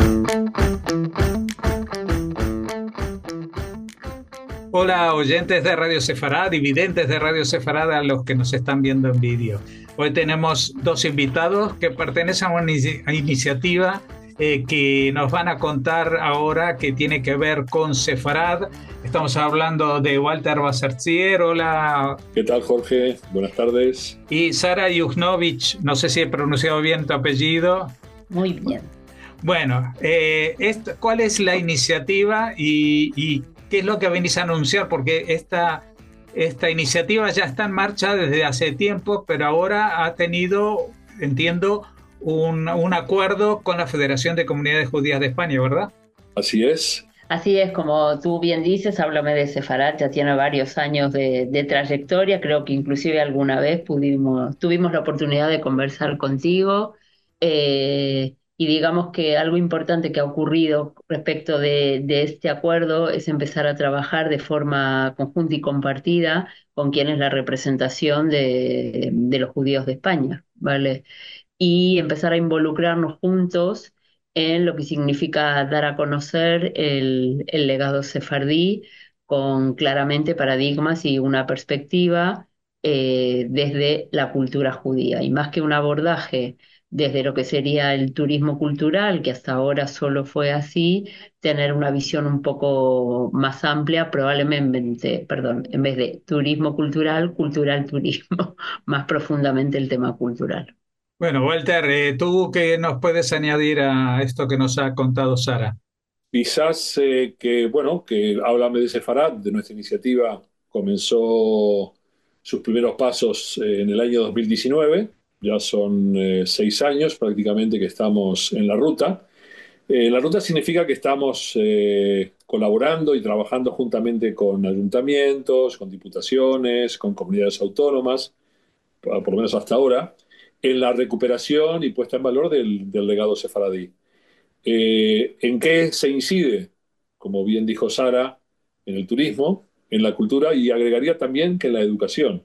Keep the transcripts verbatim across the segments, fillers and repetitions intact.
Hola, oyentes de Radio Sefarad y videntes de Radio Sefarad, a los que nos están viendo en vídeo. Hoy tenemos dos invitados que pertenecen a una inici- a iniciativa eh, que nos van a contar ahora, que tiene que ver con Sefarad. Estamos hablando de Walter Bazerzier, hola, ¿Qué tal, Jorge? Buenas tardes. y Sara Yujnovich, no sé si he pronunciado bien tu apellido. Muy bien. Bueno, eh, esto, ¿cuál es la iniciativa y, y qué es lo que venís a anunciar? Porque esta, esta iniciativa ya está en marcha desde hace tiempo, pero ahora ha tenido, entiendo, un, un acuerdo con la Federación de Comunidades Judías de España, ¿verdad? Así es. Así es, como tú bien dices, háblame de Sefarad, ya tiene varios años de, de trayectoria, creo que inclusive alguna vez pudimos, tuvimos la oportunidad de conversar contigo, eh, y digamos que algo importante que ha ocurrido respecto de, de este acuerdo es empezar a trabajar de forma conjunta y compartida con quien es la representación de, de los judíos de España, ¿vale? Y empezar a involucrarnos juntos en lo que significa dar a conocer el, el legado sefardí con claramente paradigmas y una perspectiva eh, desde la cultura judía. Y más que un abordaje desde lo que sería el turismo cultural, que hasta ahora solo fue así, tener una visión un poco más amplia, probablemente, perdón, en vez de turismo cultural, cultural turismo, más profundamente el tema cultural. Bueno, Walter, eh, ¿tú qué nos puedes añadir a esto que nos ha contado Sara? Quizás eh, que, bueno, que Háblame de Sefarad, de nuestra iniciativa, comenzó sus primeros pasos eh, en el año dos mil diecinueve. Ya son eh, seis años prácticamente que estamos en la ruta. Eh, la ruta significa que estamos eh, colaborando y trabajando juntamente con ayuntamientos, con diputaciones, con comunidades autónomas, por por lo menos hasta ahora, en la recuperación y puesta en valor del, del legado sefaradí. Eh, ¿en qué se incide? Como bien dijo Sara, en el turismo, en la cultura y agregaría también que en la educación,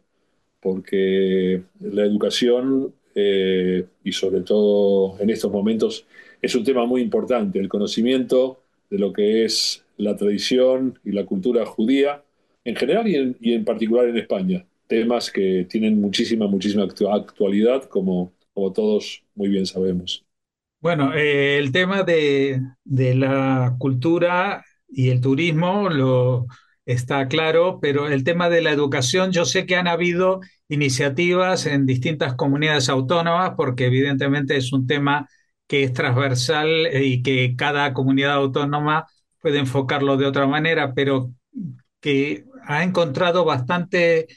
porque la educación, eh, y sobre todo en estos momentos, es un tema muy importante, el conocimiento de lo que es la tradición y la cultura judía en general y en, y en particular en España, temas que tienen muchísima, muchísima actu- actualidad, como, como todos muy bien sabemos. Bueno, eh, el tema de, de la cultura y el turismo lo está claro, pero el tema de la educación, yo sé que han habido iniciativas en distintas comunidades autónomas, porque evidentemente es un tema que es transversal eh, y que cada comunidad autónoma puede enfocarlo de otra manera, pero que ha encontrado bastante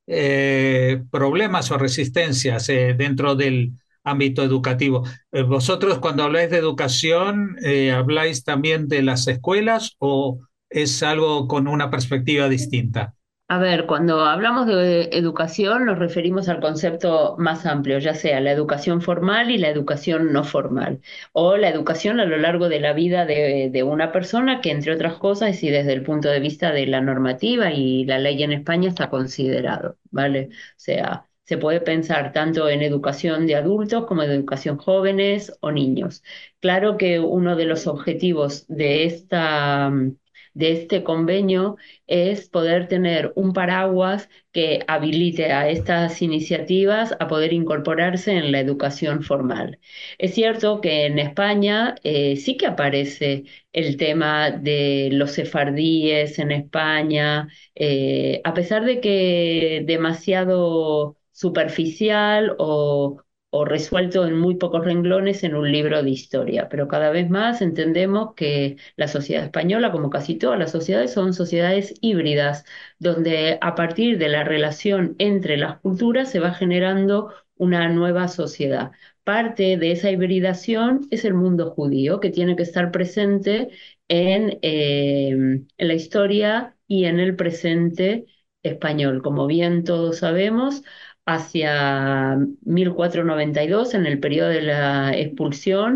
eh, problemas o resistencias eh, dentro del ámbito educativo. Eh, Vosotros, cuando habláis de educación, eh, ¿habláis también de las escuelas o es algo con una perspectiva distinta? A ver, cuando hablamos de educación nos referimos al concepto más amplio, ya sea la educación formal y la educación no formal, o la educación a lo largo de la vida de, de una persona que, entre otras cosas, y desde el punto de vista de la normativa y la ley en España está considerado, ¿vale? O sea, se puede pensar tanto en educación de adultos como en educación jóvenes o niños. Claro que uno de los objetivos de esta, de este convenio es poder tener un paraguas que habilite a estas iniciativas a poder incorporarse en la educación formal. Es cierto que en España eh, sí que aparece el tema de los sefardíes en España, eh, a pesar de que demasiado superficial o o resuelto en muy pocos renglones en un libro de historia, pero cada vez más entendemos que la sociedad española, como casi todas las sociedades, son sociedades híbridas, donde a partir de la relación entre las culturas se va generando una nueva sociedad. Parte de esa hibridación es el mundo judío, que tiene que estar presente en, eh, en la historia y en el presente español. Como bien todos sabemos, hacia mil cuatrocientos noventa y dos, en el periodo de la expulsión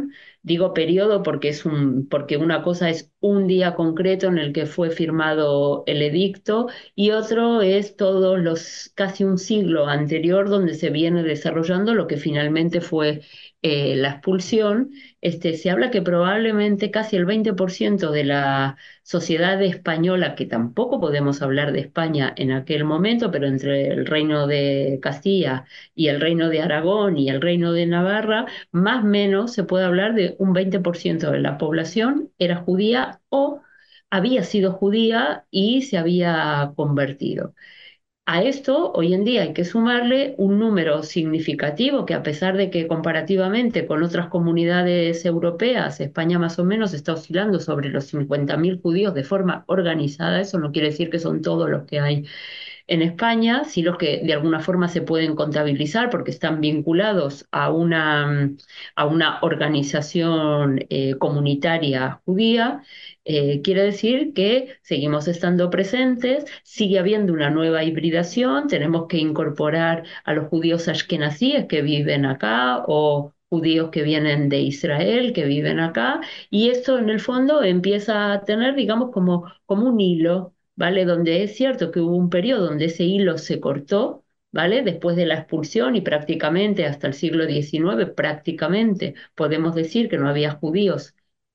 Digo periodo porque es un, porque una cosa es un día concreto en el que fue firmado el edicto y otro es todos los casi un siglo anterior donde se viene desarrollando lo que finalmente fue eh, la expulsión. Este, se habla que probablemente casi el veinte por ciento de la sociedad española, que tampoco podemos hablar de España en aquel momento, pero entre el reino de Castilla y el reino de Aragón y el reino de Navarra, más o menos se puede hablar de un veinte por ciento de la población era judía o había sido judía y se había convertido. A esto, hoy en día hay que sumarle un número significativo que a pesar de que comparativamente con otras comunidades europeas, España más o menos está oscilando sobre los cincuenta mil judíos de forma organizada, eso no quiere decir que son todos los que hay en España, sí los que de alguna forma se pueden contabilizar porque están vinculados a una, a una organización eh, comunitaria judía, eh, quiere decir que seguimos estando presentes, sigue habiendo una nueva hibridación, tenemos que incorporar a los judíos ashkenazíes que viven acá o judíos que vienen de Israel, que viven acá, y esto en el fondo empieza a tener, digamos, como, como un hilo, ¿vale? Donde es cierto que hubo un periodo donde ese hilo se cortó, ¿vale? Después de la expulsión y prácticamente hasta el siglo diecinueve, prácticamente podemos decir que no había judíos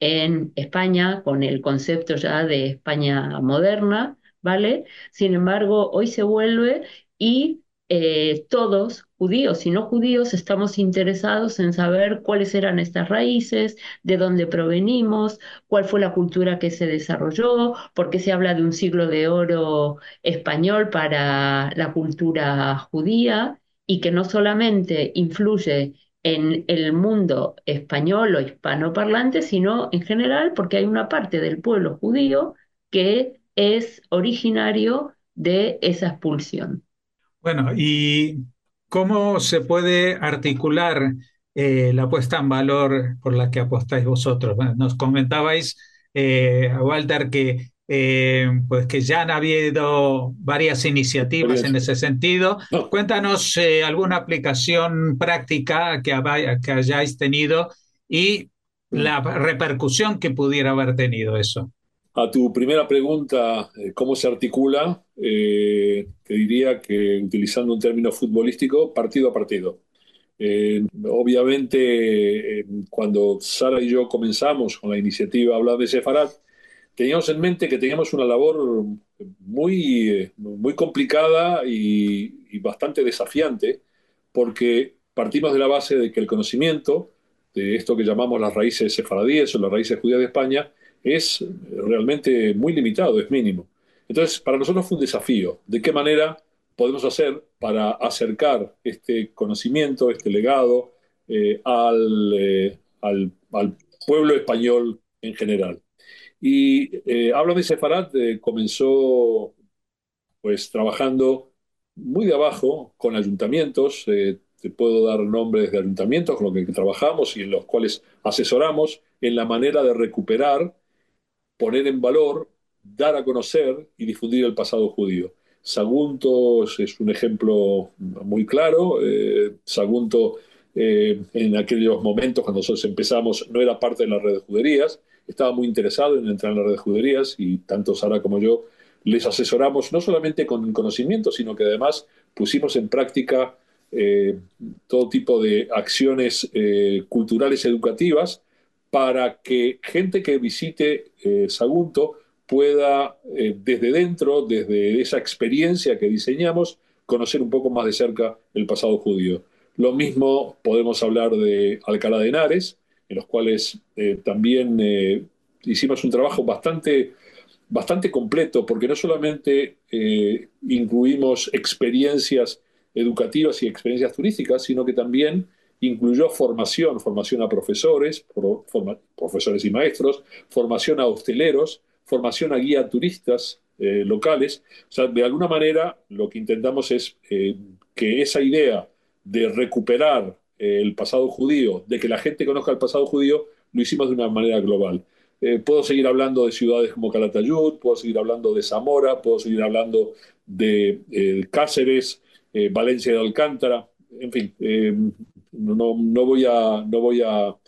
en España con el concepto ya de España moderna, ¿vale? Sin embargo, hoy se vuelve y eh, todos, judíos y no judíos, estamos interesados en saber cuáles eran estas raíces, de dónde provenimos, cuál fue la cultura que se desarrolló, por qué se habla de un siglo de oro español para la cultura judía y que no solamente influye en el mundo español o hispanoparlante, sino en general porque hay una parte del pueblo judío que es originario de esa expulsión. Bueno, ¿y cómo se puede articular eh, la puesta en valor por la que apostáis vosotros? Bueno, nos comentabais, eh, Walter, que, eh, pues que ya han habido varias iniciativas en Experiencia. ese sentido. No, Cuéntanos eh, alguna aplicación práctica que, haba- que hayáis tenido y mm. la repercusión que pudiera haber tenido eso. A tu primera pregunta, eh, ¿cómo se articula? Eh, te diría que utilizando un término futbolístico, partido a partido. Eh, obviamente, eh, cuando Sara y yo comenzamos con la iniciativa Habla de Sefarad, teníamos en mente que teníamos una labor muy, eh, muy complicada y, y bastante desafiante, porque partimos de la base de que el conocimiento de esto que llamamos las raíces sefaradíes o las raíces judías de España es realmente muy limitado, es mínimo. Entonces, para nosotros fue un desafío. ¿De qué manera podemos hacer para acercar este conocimiento, este legado, eh, al, eh, al, al pueblo español en general? Y eh, Habla de Sefarad eh, comenzó pues trabajando muy de abajo con ayuntamientos. Eh, te puedo dar nombres de ayuntamientos con los que trabajamos y en los cuales asesoramos en la manera de recuperar, poner en valor, dar a conocer y difundir el pasado judío. Sagunto es un ejemplo muy claro. Eh, Sagunto, eh, en aquellos momentos cuando nosotros empezamos, no era parte de la red de juderías. Estaba muy interesado en entrar en la red de juderías y tanto Sara como yo les asesoramos no solamente con conocimiento, sino que además pusimos en práctica eh, todo tipo de acciones eh, culturales educativas para que gente que visite eh, Sagunto pueda, eh, desde dentro, desde esa experiencia que diseñamos, conocer un poco más de cerca el pasado judío. Lo mismo podemos hablar de Alcalá de Henares, en los cuales eh, también eh, hicimos un trabajo bastante, bastante completo, porque no solamente eh, incluimos experiencias educativas y experiencias turísticas, sino que también incluyó formación, formación a profesores, pro, forma, profesores y maestros, formación a hosteleros, formación a guía turistas eh, locales. O sea, de alguna manera lo que intentamos es eh, que esa idea de recuperar eh, el pasado judío, de que la gente conozca el pasado judío, lo hicimos de una manera global. Eh, puedo seguir hablando de ciudades como Calatayud, puedo seguir hablando de Zamora, puedo seguir hablando de eh, Cáceres, eh, Valencia de Alcántara, en fin, eh, no, no, voy a, no voy a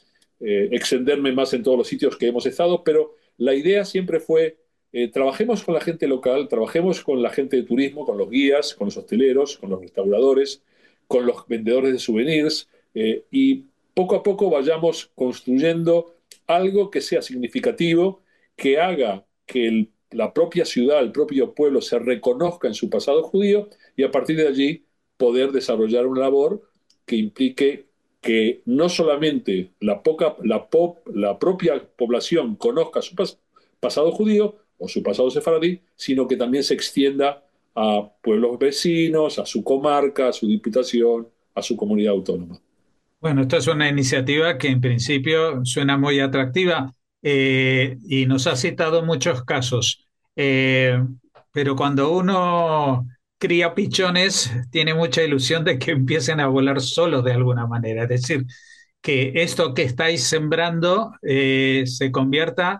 eh, extenderme más en todos los sitios que hemos estado, pero la idea siempre fue, eh, trabajemos con la gente local, trabajemos con la gente de turismo, con los guías, con los hosteleros, con los restauradores, con los vendedores de souvenirs, eh, y poco a poco vayamos construyendo algo que sea significativo, que haga que el, la propia ciudad, el propio pueblo se reconozca en su pasado judío y a partir de allí poder desarrollar una labor que implique que no solamente la, poca, la, pop, la propia población conozca su pas, pasado judío o su pasado sefaradí, sino que también se extienda a pueblos vecinos, a su comarca, a su diputación, a su comunidad autónoma. Bueno, esta es una iniciativa que en principio suena muy atractiva eh, y nos ha citado muchos casos. Eh, pero cuando uno cría pichones, tiene mucha ilusión de que empiecen a volar solos de alguna manera. Es decir, que esto que estáis sembrando eh, se convierta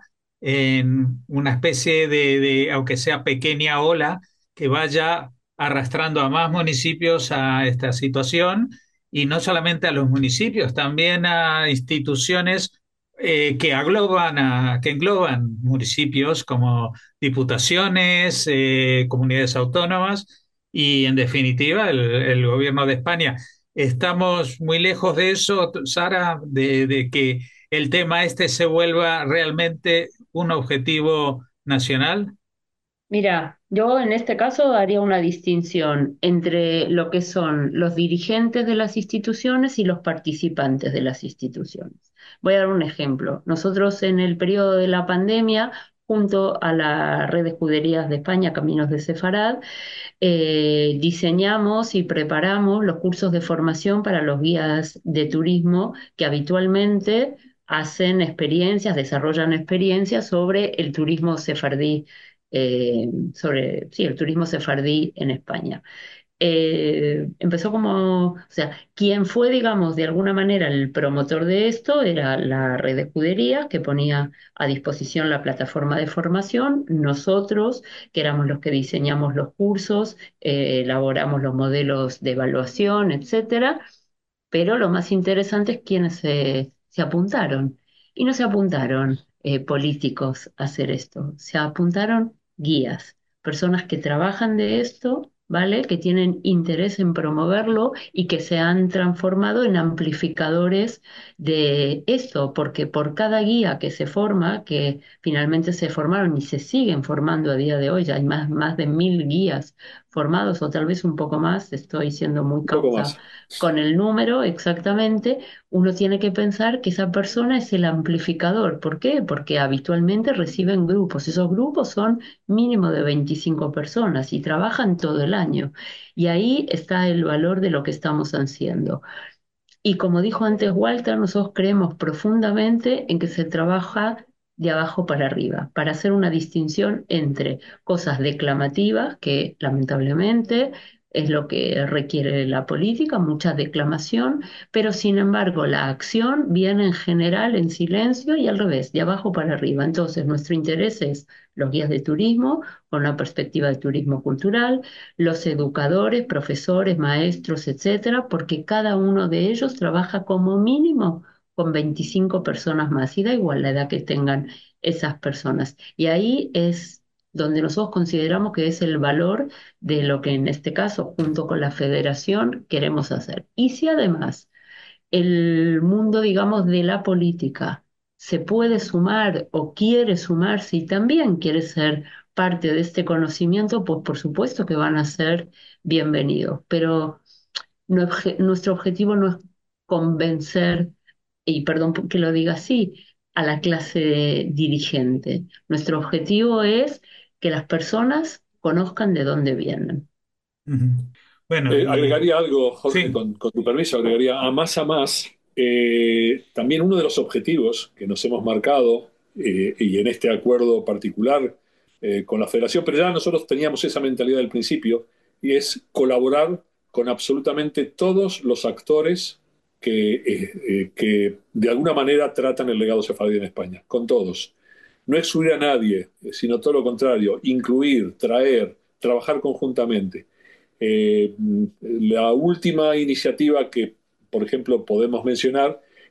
en una especie de, de, aunque sea pequeña ola, que vaya arrastrando a más municipios a esta situación y no solamente a los municipios, también a instituciones eh, que agloban a, que engloban municipios como diputaciones, eh, comunidades autónomas y en definitiva el, el gobierno de España. Estamos muy lejos de eso, Sara, de, de que el tema este se vuelva realmente un objetivo nacional. Mira, yo en este caso haría una distinción entre lo que son los dirigentes de las instituciones y los participantes de las instituciones. Voy a dar un ejemplo. Nosotros en el periodo de la pandemia, junto a la red de escuderías de España, Caminos de Sefarad, eh, diseñamos y preparamos los cursos de formación para los guías de turismo que habitualmente hacen experiencias, desarrollan experiencias sobre el turismo sefardí, eh, sobre, sí, el turismo sefardí en España. Eh, empezó como, o sea, quien fue, digamos, de alguna manera el promotor de esto era la red de escuderías que ponía a disposición la plataforma de formación, nosotros, que éramos los que diseñamos los cursos, eh, elaboramos los modelos de evaluación, etcétera, pero lo más interesante es quienes se, se apuntaron. Y no se apuntaron eh, políticos a hacer esto, se apuntaron guías, personas que trabajan de esto, ¿vale? Que tienen interés en promoverlo y que se han transformado en amplificadores de esto, porque por cada guía que se forma, que finalmente se formaron y se siguen formando a día de hoy, ya hay más, más de mil guías formados o tal vez un poco más, estoy siendo muy Un poco cauta más. con el número exactamente, uno tiene que pensar que esa persona es el amplificador. ¿Por qué? Porque habitualmente reciben grupos. Esos grupos son mínimo de veinticinco personas y trabajan todo el año. Y ahí está el valor de lo que estamos haciendo. Y como dijo antes Walter, nosotros creemos profundamente en que se trabaja de abajo para arriba, para hacer una distinción entre cosas declamativas, que lamentablemente es lo que requiere la política, mucha declamación, pero sin embargo la acción viene en general en silencio y al revés, de abajo para arriba. Entonces, nuestro interés es los guías de turismo, con la perspectiva de turismo cultural, los educadores, profesores, maestros, etcétera, porque cada uno de ellos trabaja como mínimo con veinticinco personas más y da igual la edad que tengan esas personas. Y ahí es donde nosotros consideramos que es el valor de lo que en este caso, junto con la federación, queremos hacer. Y si además el mundo, digamos, de la política se puede sumar o quiere sumarse y también quiere ser parte de este conocimiento, pues por supuesto que van a ser bienvenidos. Pero no- nuestro objetivo no es convencer, y perdón que lo diga así, a la clase dirigente. Nuestro objetivo es que las personas conozcan de dónde vienen. Ujú. Bueno, Eh, y agregaría algo, Jorge, sí. con, con tu permiso, agregaría a más a más. Eh, también uno de los objetivos que nos hemos marcado, eh, y en este acuerdo particular eh, con la Federación, pero ya nosotros teníamos esa mentalidad del principio, y es colaborar con absolutamente todos los actores que, eh, eh, que de alguna manera tratan el legado sefardí en España, con todos. No excluir a nadie, sino todo lo contrario, incluir, traer, trabajar conjuntamente. Eh, la última iniciativa que, por ejemplo, podemos mencionar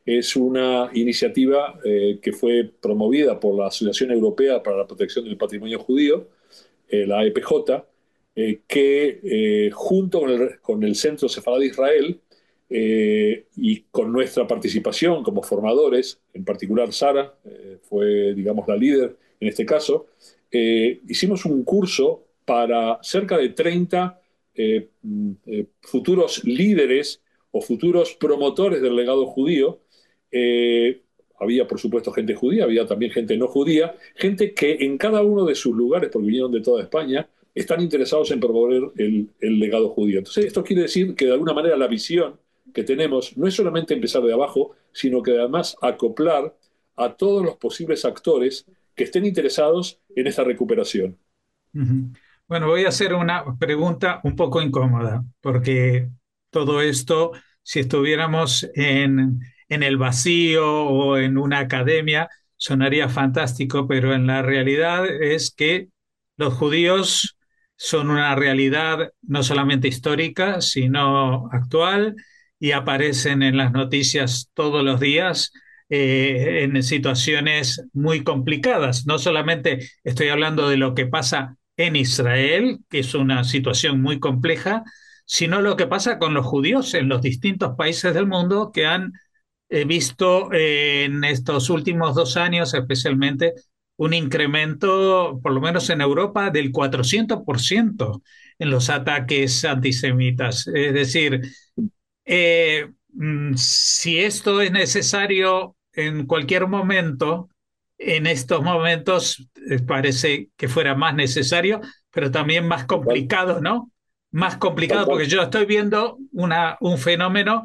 es una iniciativa eh, que fue promovida por la Asociación Europea para la Protección del Patrimonio Judío, eh, la A E P J, eh, que eh, junto con el, con el Centro Sefarad de Israel eh, y con nuestra participación como formadores, en particular Sara eh, fue, digamos, la líder en este caso, eh, hicimos un curso para cerca de treinta eh, eh, futuros líderes o futuros promotores del legado judío. Eh, había, por supuesto, gente judía, había también gente no judía, gente que en cada uno de sus lugares, porque vinieron de toda España, están interesados en promover el, el legado judío. Entonces, esto quiere decir que de alguna manera la visión que tenemos no es solamente empezar de abajo, sino que además acoplar a todos los posibles actores que estén interesados en esta recuperación. Ujú. Bueno, voy a hacer una pregunta un poco incómoda, porque todo esto, si estuviéramos en, en el vacío o en una academia, sonaría fantástico, pero en la realidad es que los judíos son una realidad no solamente histórica, sino actual, y aparecen en las noticias todos los días eh, en situaciones muy complicadas. No solamente estoy hablando de lo que pasa en Israel, que es una situación muy compleja, sino lo que pasa con los judíos en los distintos países del mundo que han eh, visto eh, en estos últimos dos años especialmente un incremento, por lo menos en Europa, del cuatrocientos por ciento en los ataques antisemitas. Es decir, eh, mm, si esto es necesario en cualquier momento, en estos momentos eh, parece que fuera más necesario, pero también más Tal cual, complicado, ¿no? Más tal complicado cual. porque yo estoy viendo una, un fenómeno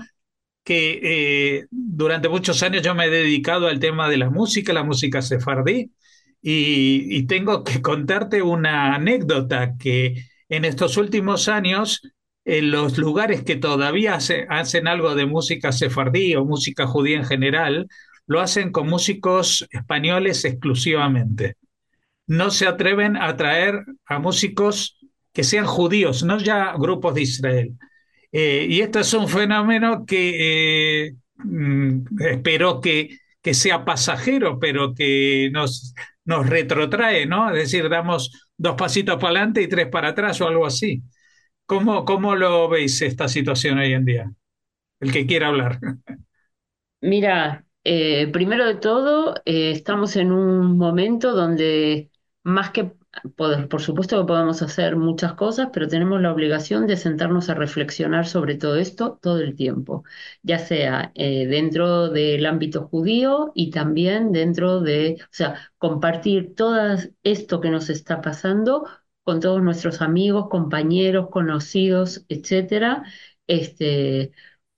que eh, durante muchos años yo me he dedicado al tema de la música, la música sefardí, y, y tengo que contarte una anécdota que en estos últimos años, en los lugares que todavía hace- hacen algo de música sefardí o música judía en general, lo hacen con músicos españoles exclusivamente. No se atreven a traer a músicos que sean judíos, no ya grupos de Israel. Eh, y esto es un fenómeno que eh, mm, espero que, que sea pasajero, pero que nos, nos retrotrae, ¿no? Es decir, damos dos pasitos para adelante y tres para atrás o algo así. ¿Cómo, cómo lo veis esta situación hoy en día? El que quiera hablar. Mira, eh, primero de todo, eh, estamos en un momento donde más que poder, por supuesto que podemos hacer muchas cosas, pero tenemos la obligación de sentarnos a reflexionar sobre todo esto todo el tiempo, ya sea eh, dentro del ámbito judío y también dentro de, o sea, compartir todo esto que nos está pasando con todos nuestros amigos, compañeros, conocidos, etcétera, este,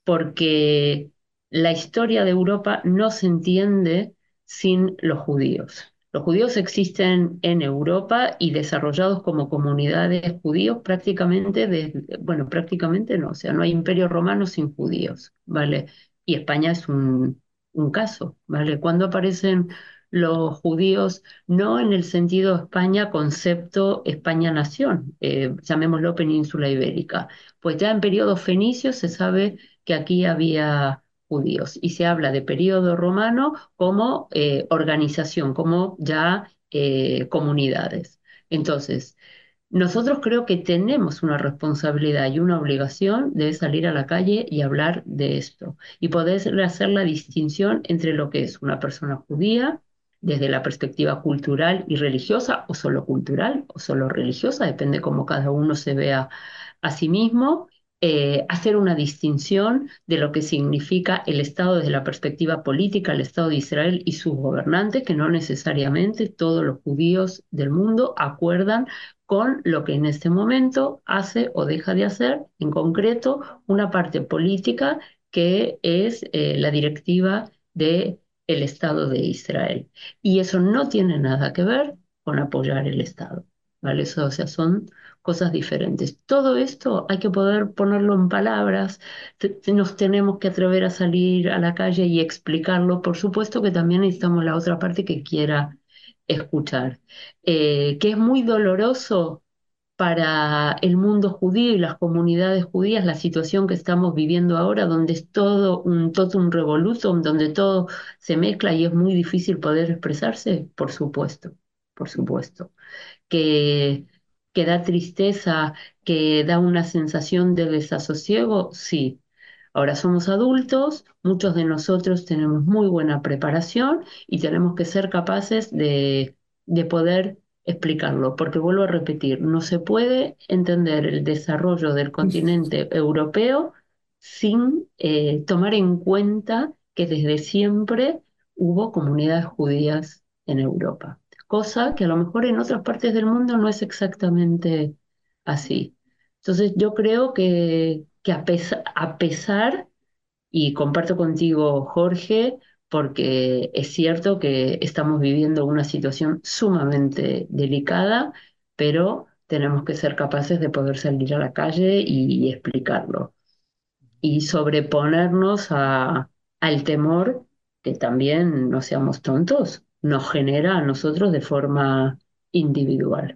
porque la historia de Europa no se entiende sin los judíos. Los judíos existen en Europa y desarrollados como comunidades judíos prácticamente desde, bueno, prácticamente no, o sea, no hay imperio romano sin judíos, ¿vale? Y España es un, un caso, ¿vale? Cuando aparecen los judíos, no en el sentido España, concepto España-nación, eh, llamémoslo península ibérica, pues ya en periodos fenicios se sabe que aquí había judíos y se habla de periodo romano como eh, organización, como ya eh, comunidades. Entonces, nosotros creo que tenemos una responsabilidad y una obligación de salir a la calle y hablar de esto y poder hacer la distinción entre lo que es una persona judía desde la perspectiva cultural y religiosa, o solo cultural, o solo religiosa, depende cómo cada uno se vea a sí mismo, eh, hacer una distinción de lo que significa el Estado desde la perspectiva política, el Estado de Israel y sus gobernantes, que no necesariamente todos los judíos del mundo acuerdan con lo que en este momento hace o deja de hacer, en concreto, una parte política que es eh, la directiva de el Estado de Israel. Y eso no tiene nada que ver con apoyar el Estado, ¿vale? Eso, o sea, son cosas diferentes. Todo esto hay que poder ponerlo en palabras, te- te- nos tenemos que atrever a salir a la calle y explicarlo. Por supuesto que también necesitamos la otra parte que quiera escuchar. Eh, que es muy doloroso, para el mundo judío y las comunidades judías la situación que estamos viviendo ahora, donde es todo un totum revolutum, donde todo se mezcla y es muy difícil poder expresarse? Por supuesto, por supuesto. Que, que da tristeza, que da una sensación de desasosiego, sí. Ahora somos adultos, muchos de nosotros tenemos muy buena preparación y tenemos que ser capaces de, de poder explicarlo, porque vuelvo a repetir, no se puede entender el desarrollo del continente europeo sin eh, tomar en cuenta que desde siempre hubo comunidades judías en Europa, cosa que a lo mejor en otras partes del mundo no es exactamente así. Entonces yo creo que, que a pesar, a pesar, y comparto contigo, Jorge, porque es cierto que estamos viviendo una situación sumamente delicada, pero tenemos que ser capaces de poder salir a la calle y, y explicarlo y sobreponernos a, al temor que también, no seamos tontos, nos genera a nosotros de forma individual.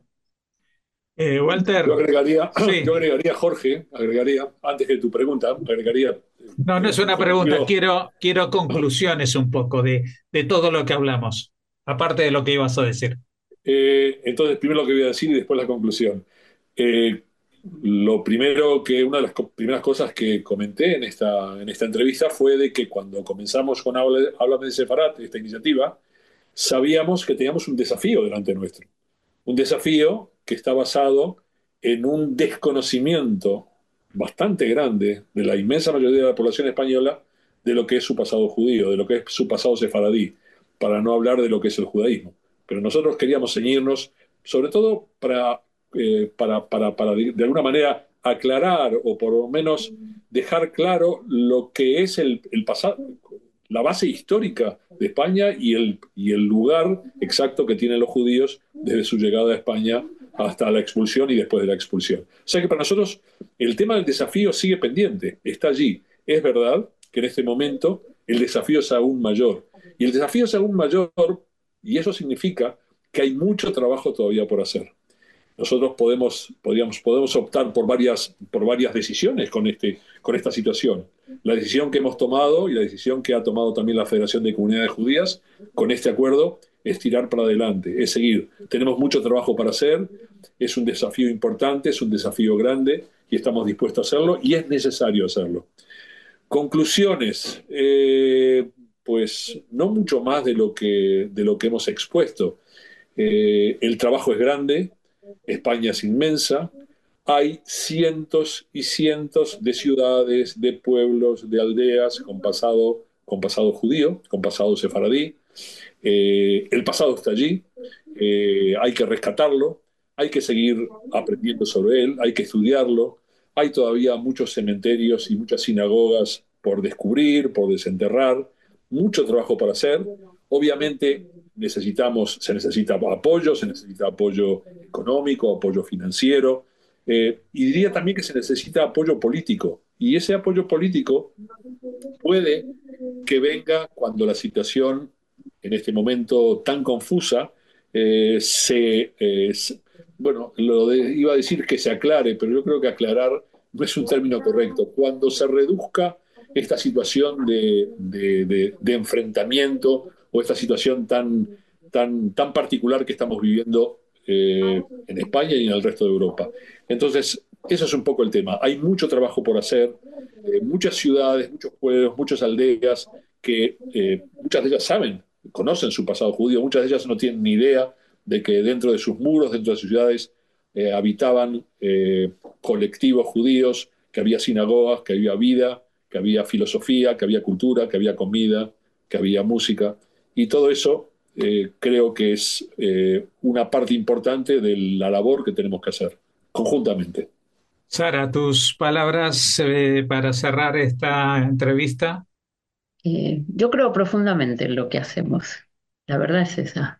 Eh, Yo Walter, agregaría, yo sí, agregaría, Jorge, agregaría, antes que tu pregunta, agregaría, no, no es eh, una pregunta, coincido. quiero, quiero conclusiones un poco de, de todo lo que hablamos, aparte de lo que ibas a decir. Eh, entonces, primero lo que voy a decir y después la conclusión. Eh, lo primero que, una de las co- primeras cosas que comenté en esta, en esta entrevista fue de que cuando comenzamos con Habla- Háblame de Sefarat, esta iniciativa, sabíamos que teníamos un desafío delante nuestro. Un desafío que está basado en un desconocimiento bastante grande de la inmensa mayoría de la población española de lo que es su pasado judío, de lo que es su pasado sefaradí, para no hablar de lo que es el judaísmo. Pero nosotros queríamos ceñirnos, sobre todo para, eh, para, para, para de, de alguna manera aclarar o por lo menos dejar claro lo que es el, el pasado, la base histórica de España y el, y el lugar exacto que tienen los judíos desde su llegada a España hasta la expulsión y después de la expulsión. O sea que para nosotros el tema del desafío sigue pendiente, está allí. Es verdad que en este momento el desafío es aún mayor. Y el desafío es aún mayor y eso significa que hay mucho trabajo todavía por hacer. Nosotros podemos, podríamos, podemos optar por varias, por varias decisiones con, este, con esta situación. La decisión que hemos tomado y la decisión que ha tomado también la Federación de Comunidades Judías con este acuerdo es tirar para adelante, es seguir. Tenemos mucho trabajo para hacer, es un desafío importante, es un desafío grande y estamos dispuestos a hacerlo y es necesario hacerlo. Conclusiones, eh, pues no mucho más de lo que, de lo que hemos expuesto. Eh, el trabajo es grande, España es inmensa, hay cientos y cientos de ciudades, de pueblos, de aldeas con pasado, con pasado judío, con pasado sefaradí. Eh, el pasado está allí, eh, hay que rescatarlo, hay que seguir aprendiendo sobre él, hay que estudiarlo. Hay todavía muchos cementerios y muchas sinagogas por descubrir, por desenterrar, mucho trabajo para hacer. Obviamente necesitamos, se necesita apoyo, se necesita apoyo económico, apoyo financiero, eh, y diría también que se necesita apoyo político. Y ese apoyo político puede que venga cuando la situación en este momento tan confusa eh, se, eh, se- bueno, lo de- iba a decir que se aclare, pero yo creo que aclarar no es un término correcto. Cuando se reduzca esta situación de, de- de- de enfrentamiento o esta situación tan, tan, tan particular que estamos viviendo eh, en España y en el resto de Europa. Entonces, eso es un poco el tema. Hay mucho trabajo por hacer, eh, muchas ciudades, muchos pueblos, muchas aldeas que eh, muchas de ellas saben, conocen su pasado judío, muchas de ellas no tienen ni idea de que dentro de sus muros, dentro de sus ciudades, eh, habitaban eh, colectivos judíos, que había sinagogas, que había vida, que había filosofía, que había cultura, que había comida, que había música. Y todo eso eh, creo que es eh, una parte importante de la labor que tenemos que hacer conjuntamente. Sara, tus palabras eh, para cerrar esta entrevista. Eh, yo creo profundamente en lo que hacemos. La verdad es esa.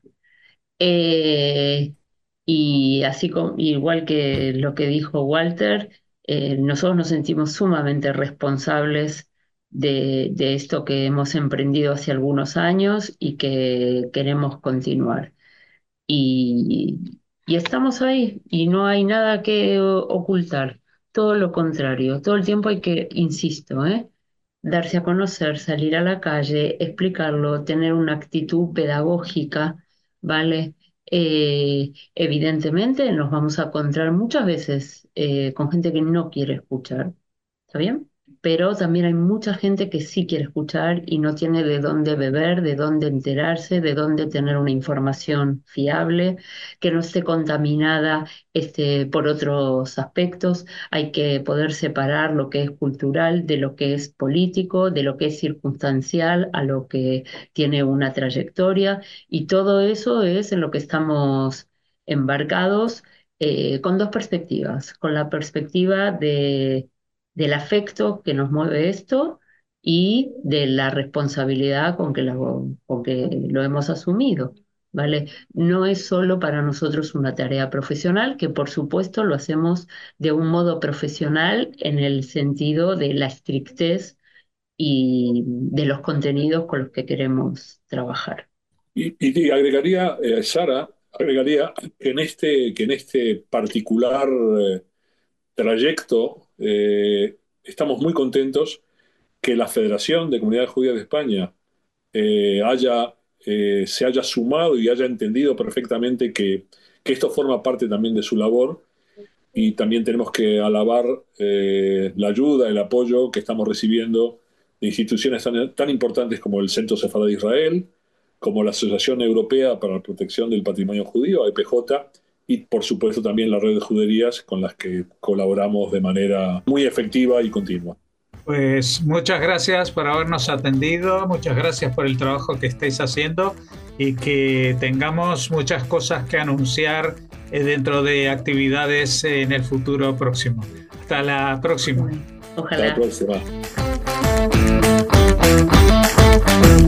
Eh, y así como, igual que lo que dijo Walter, eh, nosotros nos sentimos sumamente responsables de, de esto que hemos emprendido hace algunos años y que queremos continuar. Y Y estamos ahí y no hay nada que o- ocultar, todo lo contrario, todo el tiempo hay que, insisto, ¿eh? Darse a conocer, salir a la calle, explicarlo, tener una actitud pedagógica, ¿vale? Eh, evidentemente nos vamos a encontrar muchas veces eh, con gente que no quiere escuchar, ¿está bien? Pero también hay mucha gente que sí quiere escuchar y no tiene de dónde beber, de dónde enterarse, de dónde tener una información fiable, que no esté contaminada este, por otros aspectos. Hay que poder separar lo que es cultural de lo que es político, de lo que es circunstancial a lo que tiene una trayectoria. Y todo eso es en lo que estamos embarcados eh, con dos perspectivas, con la perspectiva de del afecto que nos mueve esto y de la responsabilidad con que, la- con que lo hemos asumido, ¿vale? No es solo para nosotros una tarea profesional, que por supuesto lo hacemos de un modo profesional en el sentido de la estrictez y de los contenidos con los que queremos trabajar. Y, y agregaría, eh, Sara, agregaría que en este, que en este particular eh, trayecto eh, estamos muy contentos que la Federación de Comunidades Judías de España eh, haya, eh, se haya sumado y haya entendido perfectamente que, que esto forma parte también de su labor, y también tenemos que alabar eh, la ayuda, el apoyo que estamos recibiendo de instituciones tan, tan importantes como el Centro Sefardí de Israel, como la Asociación Europea para la Protección del Patrimonio Judío, A E P J, y por supuesto también la red de juderías con las que colaboramos de manera muy efectiva y continua. Pues muchas gracias por habernos atendido, muchas gracias por el trabajo que estáis haciendo y que tengamos muchas cosas que anunciar eh, dentro de actividades en el futuro próximo. Hasta la próxima. Hasta la Ojalá. próxima.